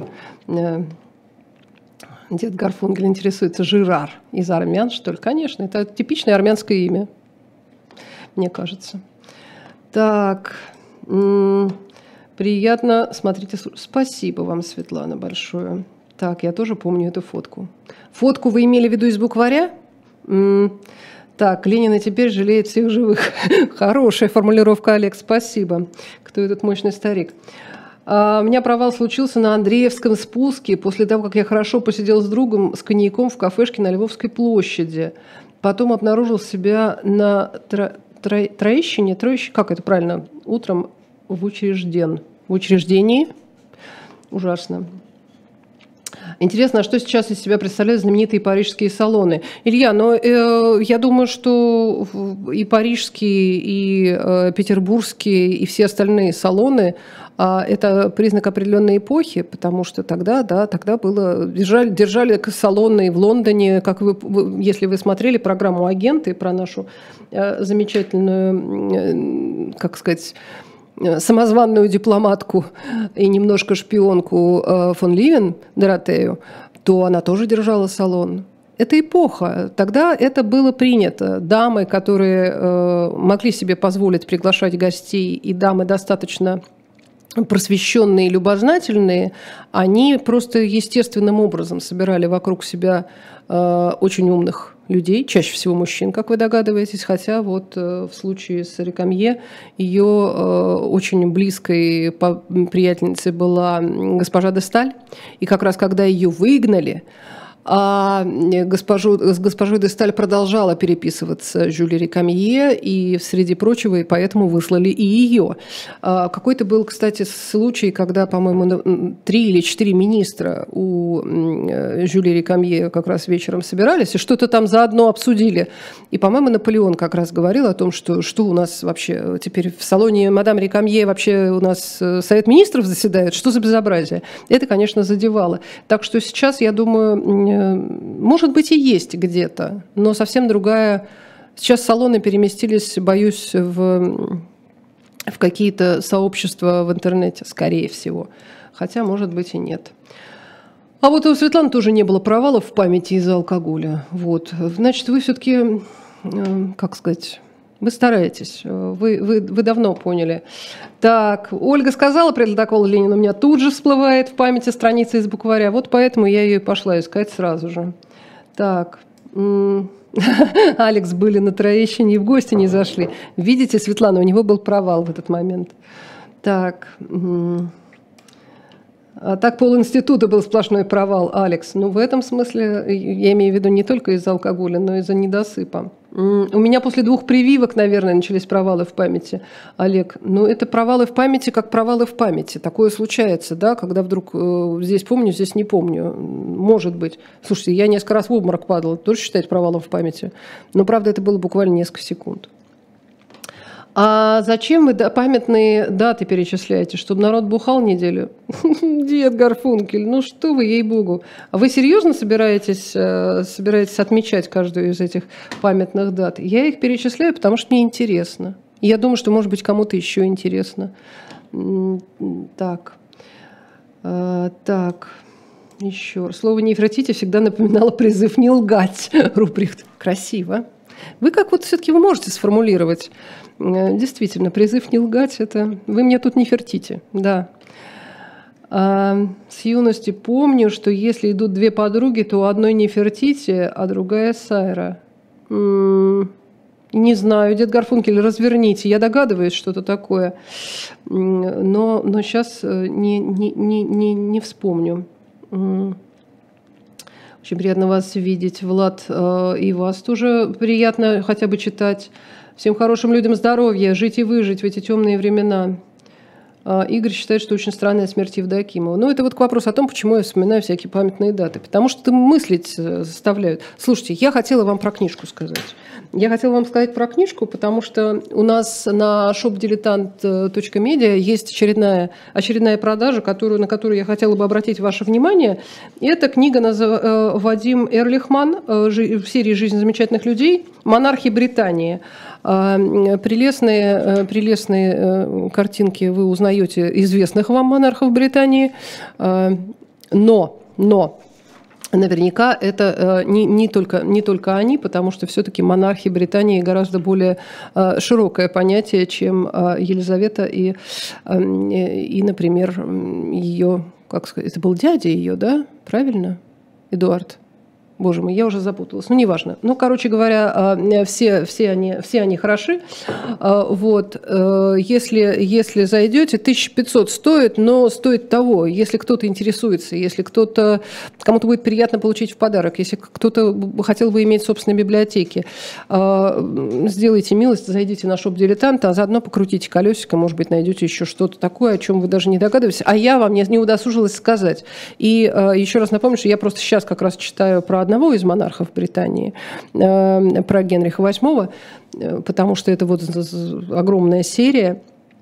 Дед Гарфунгель интересуется, Жирар из армян, что ли? Конечно, это типичное армянское имя, мне кажется. Так, приятно, смотрите, спасибо вам, Светлана, большое. Так, я тоже помню эту фотку. Фотку вы имели в виду из букваря? Так, Ленин и теперь жалеет всех живых. Хорошая формулировка, Олег, спасибо. Кто этот мощный старик? У меня провал случился на Андреевском спуске после того, как я хорошо посидел с другом с коньяком в кафешке на Львовской площади. Потом обнаружил себя на Троещине, как это правильно, утром в учреждении. Ужасно. Интересно, а что сейчас из себя представляют знаменитые парижские салоны? Илья, я думаю, что и парижские, и петербургские, и все остальные салоны это признак определенной эпохи, потому что тогда держали салоны в Лондоне, как если вы смотрели программу «Агенты» про нашу замечательную, как сказать, самозванную дипломатку и немножко шпионку фон Ливен, Доротею, то она тоже держала салон. Это эпоха. Тогда это было принято. Дамы, которые могли себе позволить приглашать гостей, и дамы достаточно просвещенные и любознательные, они просто естественным образом собирали вокруг себя очень умных людей, чаще всего мужчин, как вы догадываетесь, хотя вот в случае с Рекамье ее очень близкой приятельницей была госпожа де Сталь, и как раз когда ее выгнали, а с госпожой де Сталь продолжала переписываться Жюль Рекамье, и среди прочего, и поэтому выслали и ее. Какой-то был, кстати, случай, когда, по-моему, 3 или 4 министра у Жюли Рекамье как раз вечером собирались и что-то там заодно обсудили. И, по-моему, Наполеон как раз говорил о том, что у нас вообще теперь в салоне мадам Рекамье вообще у нас Совет министров заседает, что за безобразие. Это, конечно, задевало. Так что сейчас, я думаю, может быть, и есть где-то, но совсем другая. Сейчас салоны переместились, боюсь, в какие-то сообщества в интернете, скорее всего. Хотя, может быть, и нет. А вот у Светланы тоже не было провалов в памяти из-за алкоголя. Вот. Значит, вы все-таки, как сказать... Вы стараетесь, вы давно поняли. Так, Ольга сказала про протокол Ленина, у меня тут же всплывает в памяти страница из букваря, вот поэтому я ее и пошла искать сразу же. Так, Алекс были на Троещине и в гости не зашли. Видите, Светлана, у него был провал в этот момент. Так, а так полинститута был сплошной провал, Алекс. Ну, в этом смысле, я имею в виду не только из-за алкоголя, но и из-за недосыпа. У меня после 2 прививок, наверное, начались провалы в памяти, Олег. Ну, это провалы в памяти, как провалы в памяти. Такое случается, да, когда вдруг здесь помню, здесь не помню. Может быть. Слушайте, я несколько раз в обморок падала, тоже считать провалом в памяти. Но, правда, это было буквально несколько секунд. А зачем вы памятные даты перечисляете? Чтобы народ бухал неделю? Дед Гарфункель, ну что вы, ей-богу. А вы серьезно собираетесь отмечать каждую из этих памятных дат? Я их перечисляю, потому что мне интересно. И я думаю, что, может быть, кому-то еще интересно. Так. Еще. Слово «нефротите» всегда напоминало призыв не лгать. Руприхт. Красиво. Вы как вот все-таки вы можете сформулировать? Действительно, призыв не лгать, это вы мне тут не фертите, да. С юности помню, что если идут 2 подруги, то у одной не фертите, а другая сайра. Не знаю, дед Гарфункель, разверните. Я догадываюсь, что-то такое, но сейчас не вспомню. Очень приятно вас видеть, Влад, и вас тоже приятно хотя бы читать. Всем хорошим людям здоровья, жить и выжить в эти темные времена. Игорь считает, что очень странная смерть Евдокимова. Ну, это вот к вопросу о том, почему я вспоминаю всякие памятные даты. Потому что мыслить заставляют. Слушайте, я хотела вам про книжку сказать. Я хотела вам сказать про книжку, потому что у нас на shopdilettant.media есть очередная продажа, на которую я хотела бы обратить ваше внимание. Это книга Вадим Эрлихман в серии «Жизнь замечательных людей. Монархи Британии». Прелестные картинки вы узнаете известных вам монархов Британии, но наверняка это не только они, потому что все-таки монархи Британии гораздо более широкое понятие, чем Елизавета и например, ее, как сказать, это был дядя ее, да? Правильно? Эдуард. Боже мой, я уже запуталась. Ну, неважно. Ну, короче говоря, все они хороши. Вот. Если зайдете, 1500 стоит, но стоит того. Если кто-то интересуется, если кому-то будет приятно получить в подарок, если кто-то хотел бы иметь собственные библиотеки, сделайте милость, зайдите на шоп «Дилетанта», а заодно покрутите колесико, может быть, найдете еще что-то такое, о чем вы даже не догадываетесь. А я вам не удосужилась сказать. И еще раз напомню, что я просто сейчас как раз читаю про одного из монархов Британии, про Генриха VIII, потому что это вот огромная серия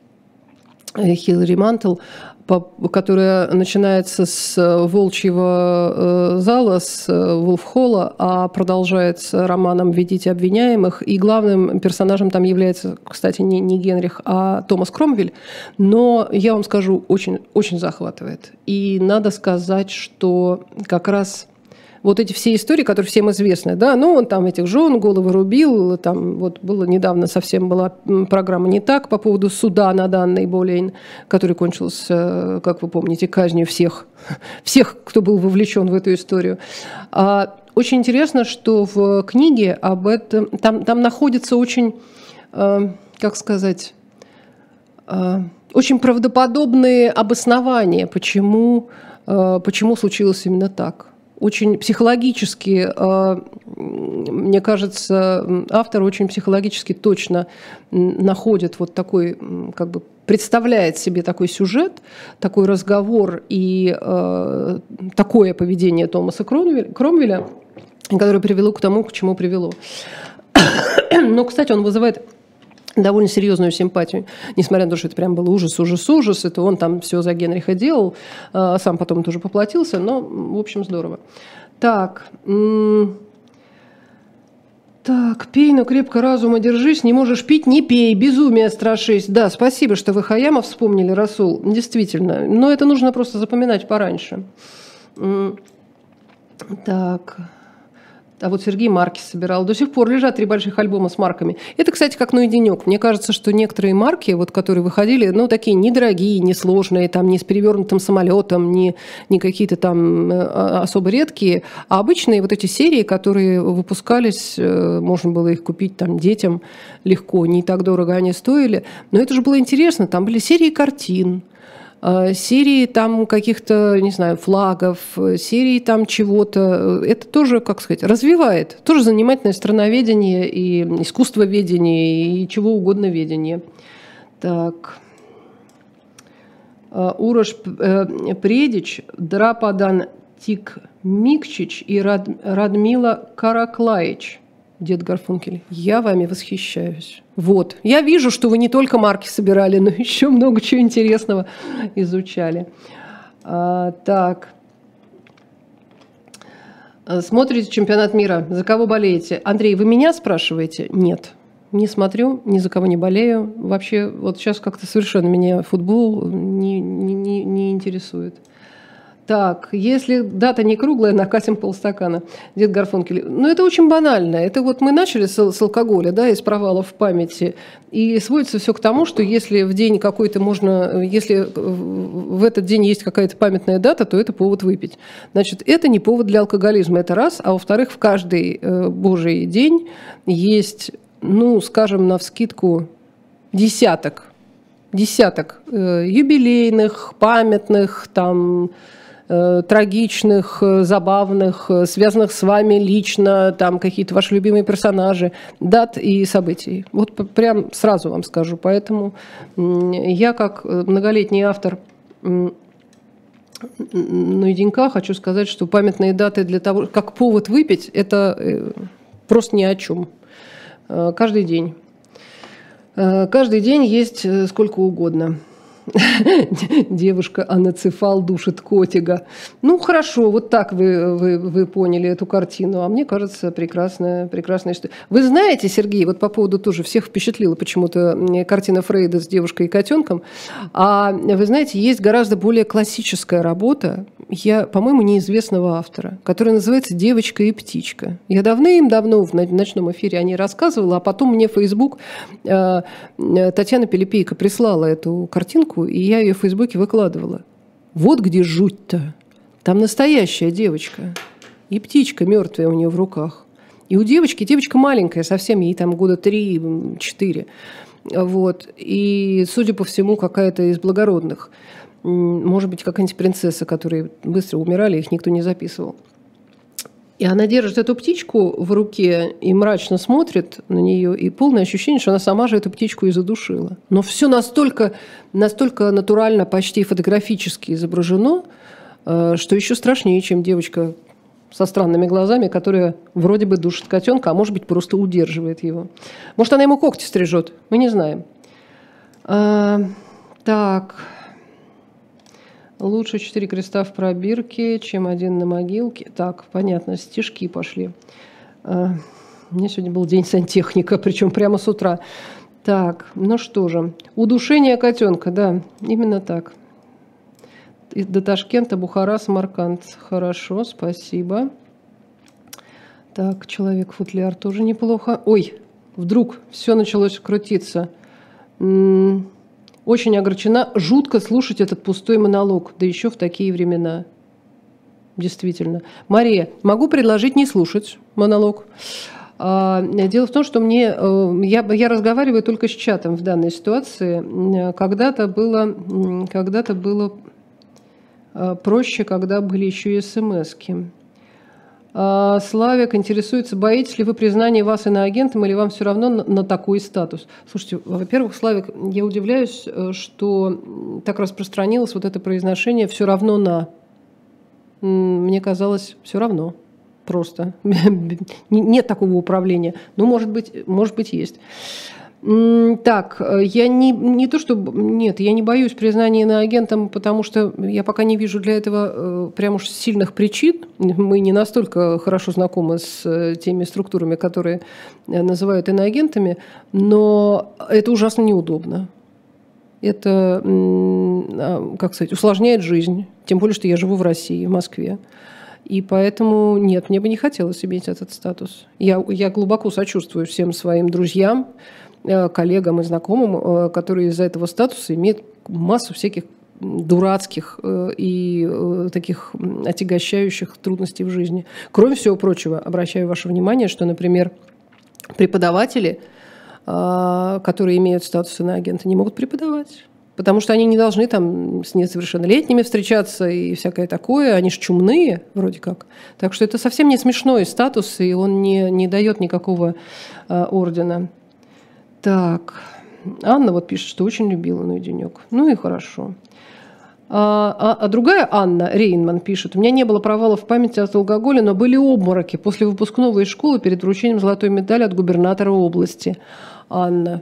Хилари Мантел, которая начинается с волчьего зала, с Вулфхолла, а продолжается романом «Ведите обвиняемых». И главным персонажем там является, кстати, не Генрих, а Томас Кромвель. Но я вам скажу, очень, очень захватывает. И надо сказать, что как раз вот эти все истории, которые всем известны, да, ну, он там этих жен головы рубил, там вот было недавно совсем была программа «Не так» по поводу суда над Анной Болейн, который кончился, как вы помните, казнью всех, кто был вовлечен в эту историю. Очень интересно, что в книге об этом, там находится очень, как сказать, очень правдоподобные обоснования, почему случилось именно так. Очень психологически, мне кажется, автор очень психологически точно находит вот такой, как бы представляет себе такой сюжет, такой разговор и такое поведение Томаса Кромвеля, которое привело к тому, к чему привело. Но, кстати, он вызывает довольно серьезную симпатию, несмотря на то, что это прям был ужас, это он там все за Генриха делал, сам потом тоже поплатился, но, в общем, здорово. Так, пей, но крепко разума держись, не можешь пить, не пей, безумие страшись. Да, спасибо, что вы Хаяма вспомнили, Расул, действительно, но это нужно просто запоминать пораньше. Так... А вот Сергей марки собирал. До сих пор лежат 3 больших альбома с марками. Это, кстати, как денек. Мне кажется, что некоторые марки, вот, которые выходили, ну, такие недорогие, несложные, там, не с перевернутым самолетом, не какие-то там особо редкие, а обычные вот эти серии, которые выпускались, можно было их купить там детям легко, не так дорого они стоили. Но это же было интересно. Там были серии картин, серии там каких-то, не знаю, флагов, серии там чего-то. Это тоже, как сказать, развивает. Тоже занимательное страноведение и искусствоведение, и чего угодно ведение. Так. Урош Предич, Дрападан Тик Микчич и Радмила Караклаич. Дед Гарфункель, я вами восхищаюсь. Вот, я вижу, что вы не только марки собирали, но еще много чего интересного изучали. Так. Смотрите чемпионат мира. За кого болеете? Андрей, вы меня спрашиваете? Нет. Не смотрю, ни за кого не болею. Вообще, вот сейчас как-то совершенно меня футбол не интересует. Так, если дата не круглая, накатим полстакана. Дед Гарфункель. Ну, это очень банально. Это вот мы начали с алкоголя, да, из провалов в памяти. И сводится все к тому, что если в день какой-то если в этот день есть какая-то памятная дата, то это повод выпить. Значит, это не повод для алкоголизма, это раз. А во-вторых, в каждый божий день есть ну, скажем, навскидку, десяток юбилейных, памятных, там, трагичных, забавных, связанных с вами лично, там какие-то ваши любимые персонажи, дат и событий. Вот прям сразу вам скажу. Поэтому я, как многолетний автор «Ну и денька», хочу сказать, что памятные даты для того, как повод выпить, это просто ни о чем. Каждый день. Каждый день есть сколько угодно. Девушка анацефал душит котика. Ну, хорошо, вот так вы поняли эту картину. А мне кажется, прекрасная история. Вы знаете, Сергей, вот по поводу тоже всех впечатлила почему-то картина Фрейда с девушкой и котенком. А вы знаете, есть гораздо более классическая работа, по-моему, неизвестного автора, которая называется «Девочка и птичка». Я давным-давно в ночном эфире о ней рассказывала, а потом мне в Facebook Татьяна Пилипейко прислала эту картинку, и я ее в Фейсбуке выкладывала. Вот где жуть-то. Там настоящая девочка. И птичка мертвая у нее в руках. И у девочка маленькая совсем, ей там года 3-4. Вот. И, судя по всему, какая-то из благородных. Может быть, какая-нибудь принцесса, которые быстро умирали, их никто не записывал. И она держит эту птичку в руке и мрачно смотрит на нее, и полное ощущение, что она сама же эту птичку и задушила. Но все настолько натурально, почти фотографически изображено, что еще страшнее, чем девочка со странными глазами, которая вроде бы душит котенка, а может быть, просто удерживает его. Может, она ему когти стрижет, мы не знаем. Так... Лучше 4 креста в пробирке, чем 1 на могилке. Так, понятно, стишки пошли. У меня сегодня был день сантехника, причем прямо с утра. Так, ну что же. Удушение котенка, да, именно так. До Ташкента, Бухара, Самарканд. Хорошо, спасибо. Так, человек-футляр тоже неплохо. Ой, вдруг все началось крутиться. Очень огорчена. Жутко слушать этот пустой монолог, да еще в такие времена. Действительно. Мария, могу предложить не слушать монолог. Дело в том, что я разговариваю только с чатом в данной ситуации. Когда-то было проще, когда были еще и смс-ки. Славик интересуется, боитесь ли вы признания вас иноагентом или вам все равно на такой статус? Слушайте, во-первых, Славик, я удивляюсь, что так распространилось вот это произношение «все равно на». Мне казалось, все равно. Просто. Нет такого управления. Ну, может быть, есть. Так, я я не боюсь признания иноагентом, потому что я пока не вижу для этого прям уж сильных причин. Мы не настолько хорошо знакомы с теми структурами, которые называют иноагентами, но это ужасно неудобно. Это, как сказать, усложняет жизнь. Тем более, что я живу в России, в Москве. И поэтому, нет, мне бы не хотелось иметь этот статус. Я глубоко сочувствую всем своим друзьям, коллегам и знакомым, которые из-за этого статуса имеют массу всяких дурацких и таких отягощающих трудностей в жизни. Кроме всего прочего, обращаю ваше внимание, что, например, преподаватели, которые имеют статус иноагента, не могут преподавать. Потому что они не должны там с несовершеннолетними встречаться и всякое такое. Они ж чумные вроде как. Так что это совсем не смешной статус, и он не дает никакого ордена. Так, Анна вот пишет, что очень любила «Ну и денек». Ну и хорошо. А другая Анна Рейнман пишет, у меня не было провалов в памяти от алкоголя, но были обмороки после выпускного из школы перед вручением золотой медали от губернатора области. Анна,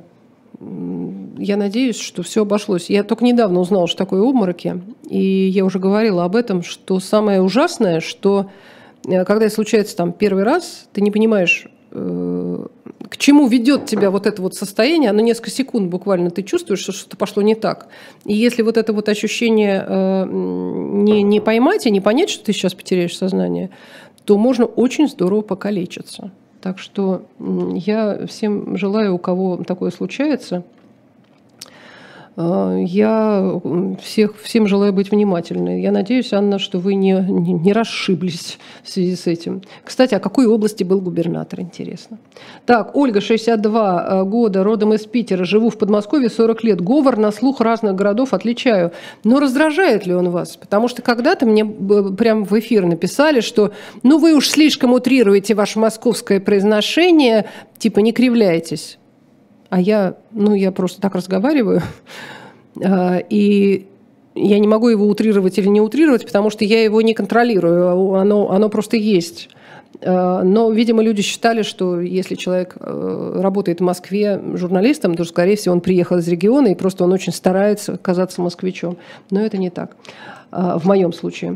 я надеюсь, что все обошлось. Я только недавно узнала, что такое обмороки, и я уже говорила об этом, что самое ужасное, что когда это случается там первый раз, ты не понимаешь, к чему ведет тебя вот это вот состояние, оно несколько секунд буквально ты чувствуешь, что что-то пошло не так. И если вот это вот ощущение не поймать и не понять, что ты сейчас потеряешь сознание, то можно очень здорово покалечиться. Так что я всем желаю, у кого такое случается, Я всем желаю быть внимательной. Я надеюсь, Анна, что вы не расшиблись в связи с этим. Кстати, о какой области был губернатор, интересно. Так, Ольга, 62 года, родом из Питера, живу в Подмосковье 40 лет. Говор на слух разных городов отличаю. Но раздражает ли он вас? Потому что когда-то мне прямо в эфир написали, что ну вы уж слишком утрируете ваше московское произношение, типа не кривляйтесь. А я просто так разговариваю, и я не могу его утрировать или не утрировать, потому что я его не контролирую, оно просто есть. Но, видимо, люди считали, что если человек работает в Москве журналистом, то, скорее всего, он приехал из региона, и просто он очень старается казаться москвичом. Но это не так в моем случае.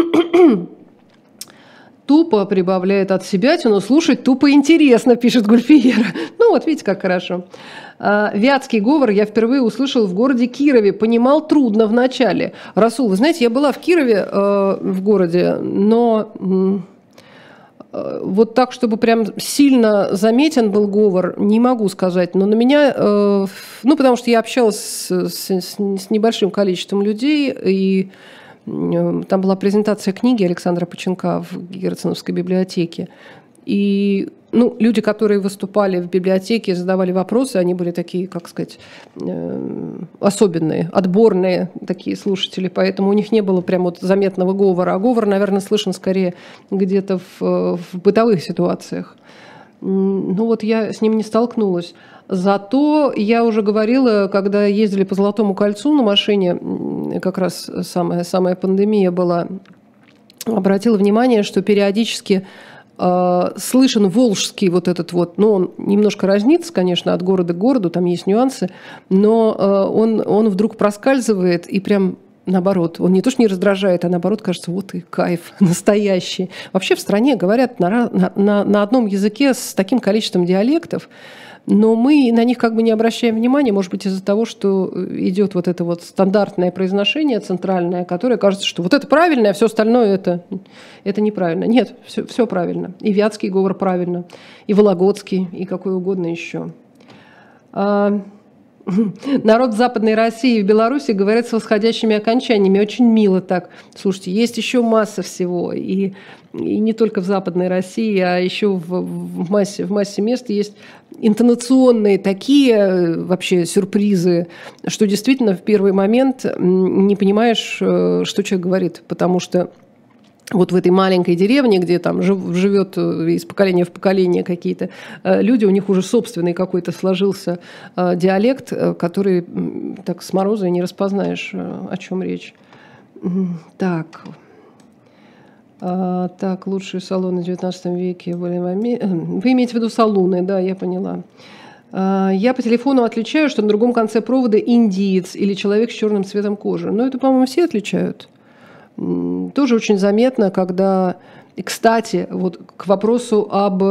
Тупо прибавляет от себя, но слушать тупо интересно, пишет Гульфиера. Ну вот, видите, как хорошо. Вятский говор я впервые услышал в городе Кирове. Понимал трудно вначале. Расул, вы знаете, я была в Кирове, в городе, но вот так, чтобы прям сильно заметен был говор, не могу сказать. Но на меня, потому что я общалась с небольшим количеством людей, и там была презентация книги Александра Поченка в Герценовской библиотеке. И люди, которые выступали в библиотеке, задавали вопросы, они были такие, как сказать, особенные, отборные такие слушатели, поэтому у них не было прям вот заметного говора. А говор, наверное, слышен скорее где-то в бытовых ситуациях. Я с ним не столкнулась. Зато я уже говорила, когда ездили по Золотому кольцу на машине, как раз самая пандемия была, обратила внимание, что периодически слышен волжский вот этот вот, он немножко разнится, конечно, от города к городу, там есть нюансы, но он вдруг проскальзывает и прям наоборот, он не то что не раздражает, а наоборот кажется, вот и кайф настоящий. Вообще в стране говорят на одном языке с таким количеством диалектов, но мы на них как бы не обращаем внимания, может быть, из-за того, что идет вот это вот стандартное произношение центральное, которое кажется, что вот это правильно, а все остальное это неправильно. Нет, все правильно. И вятский говор правильно, и вологодский, и какой угодно еще. Народ в Западной России и в Беларуси говорят с восходящими окончаниями. Очень мило так. Слушайте, есть еще масса всего. И не только в Западной России, а еще в массе мест есть интонационные такие вообще сюрпризы, что действительно в первый момент не понимаешь, что человек говорит. Потому что вот в этой маленькой деревне, где там живет из поколения в поколение какие-то люди, у них уже собственный какой-то сложился диалект, который так с мороза и не распознаешь, о чем речь. Так, лучшие салоны в 19 веке были... Вы имеете в виду салуны, да, я поняла. Я по телефону отличаю, что на другом конце провода индиец или человек с черным цветом кожи. Но это, по-моему, все отличают. Тоже очень заметно, когда... И, кстати, вот к вопросу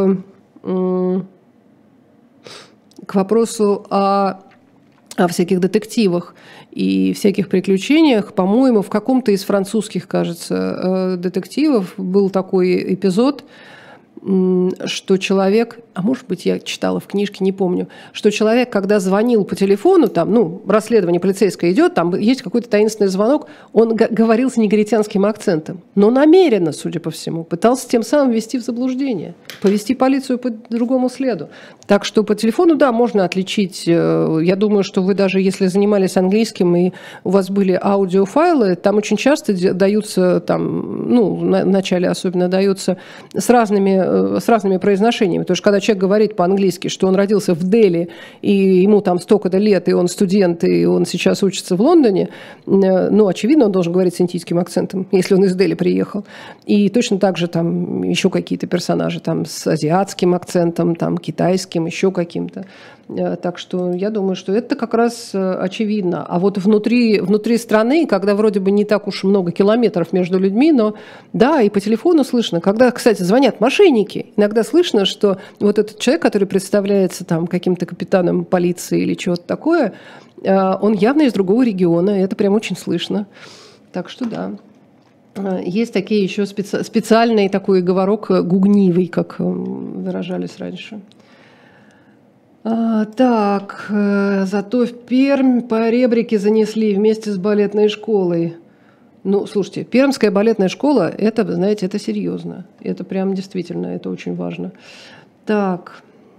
о всяких детективах и всяких приключениях, по-моему, в каком-то из французских, кажется, детективов был такой эпизод, что человек, а может быть, я читала в книжке, не помню, что человек, когда звонил по телефону, там, расследование полицейское идет, там есть какой-то таинственный звонок, он говорил с негритянским акцентом, но намеренно, судя по всему, пытался тем самым ввести в заблуждение, повести полицию по другому следу. Так что по телефону, да, можно отличить. Я думаю, что вы даже, если занимались английским и у вас были аудиофайлы, там очень часто даются, в начале особенно даются с разными произношениями. Потому что когда человек говорит по-английски, что он родился в Дели, и ему там столько-то лет, и он студент, и он сейчас учится в Лондоне, очевидно, он должен говорить с индийским акцентом, если он из Дели приехал. И точно так же там еще какие-то персонажи там с азиатским акцентом, там китайским, еще каким-то. Так что я думаю, что это как раз очевидно. А вот внутри страны, когда вроде бы не так уж много километров между людьми, но да, и по телефону слышно. Когда, кстати, звонят мошенники, иногда слышно, что вот этот человек, который представляется там каким-то капитаном полиции или чего-то такое, он явно из другого региона, и это прям очень слышно. Так что да. Есть такие еще специальный такой говорок гугнивый, как выражались раньше. Так, зато в Пермь по ребрике занесли вместе с балетной школой. Ну, слушайте, Пермская балетная школа, это, знаете, это серьезно. Это прям действительно, это очень важно. Так.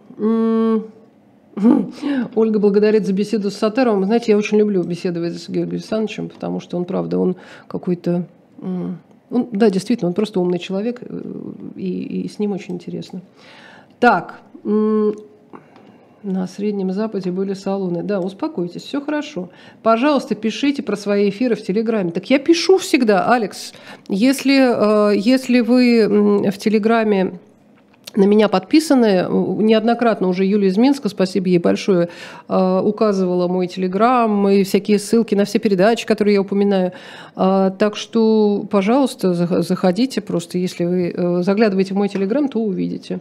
Ольга благодарит за беседу с Сатаровым. Знаете, я очень люблю беседовать с Георгием Александровичем, потому что он, правда, он какой-то... да, действительно, он просто умный человек, и с ним очень интересно. Так, на Среднем Западе были салоны. Да, успокойтесь, все хорошо. Пожалуйста, пишите про свои эфиры в Телеграме. Так я пишу всегда, Алекс. Если вы в Телеграме на меня подписаны, неоднократно уже Юлия из Минска, спасибо ей большое, указывала мой Телеграм и всякие ссылки на все передачи, которые я упоминаю. Так что, пожалуйста, заходите просто, если вы заглядываете в мой Телеграм, то увидите.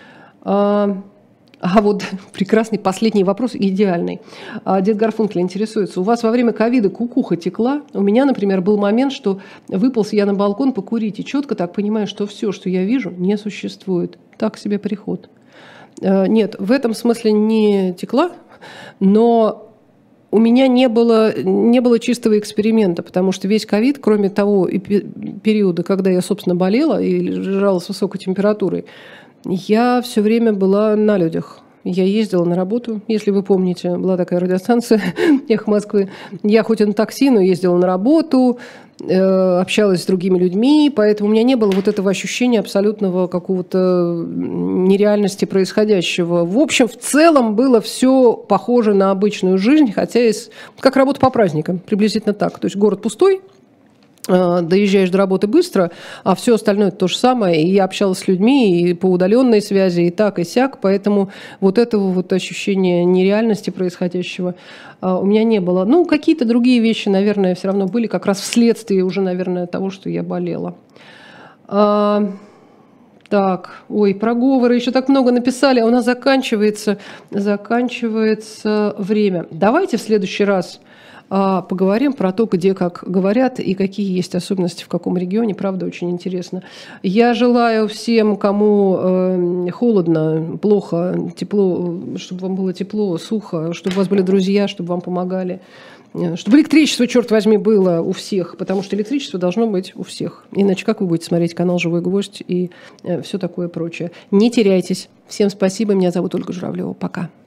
Вот прекрасный последний вопрос, идеальный. Дед Гарфункель интересуется. У вас во время ковида кукуха текла? У меня, например, был момент, что выполз я на балкон покурить, и четко так понимаю, что все, что я вижу, не существует. Так себе приход. Нет, в этом смысле не текла, но у меня не было чистого эксперимента, потому что весь ковид, кроме того периода, когда я, собственно, болела и лежала с высокой температурой, я все время была на людях. Я ездила на работу, если вы помните, была такая радиостанция «Эхо Москвы». Я хоть и на такси, но ездила на работу, общалась с другими людьми, поэтому у меня не было вот этого ощущения абсолютного какого-то нереальности происходящего. В общем, в целом было все похоже на обычную жизнь, хотя как работа по праздникам, приблизительно так. То есть город пустой, доезжаешь до работы быстро, а все остальное то же самое. И я общалась с людьми и по удаленной связи, и так, и сяк. Поэтому вот этого вот ощущения нереальности происходящего у меня не было. Ну, какие-то другие вещи, наверное, все равно были как раз вследствие уже, наверное, того, что я болела. Так, ой, про говоры еще так много написали, а у нас заканчивается время. Давайте в следующий раз поговорим про то, где как говорят и какие есть особенности в каком регионе. Правда, очень интересно. Я желаю всем, кому холодно, плохо, тепло, чтобы вам было тепло, сухо, чтобы у вас были друзья, чтобы вам помогали. Чтобы электричество, черт возьми, было у всех, потому что электричество должно быть у всех. Иначе как вы будете смотреть канал «Живой гвоздь» и все такое прочее. Не теряйтесь. Всем спасибо. Меня зовут Ольга Журавлева. Пока.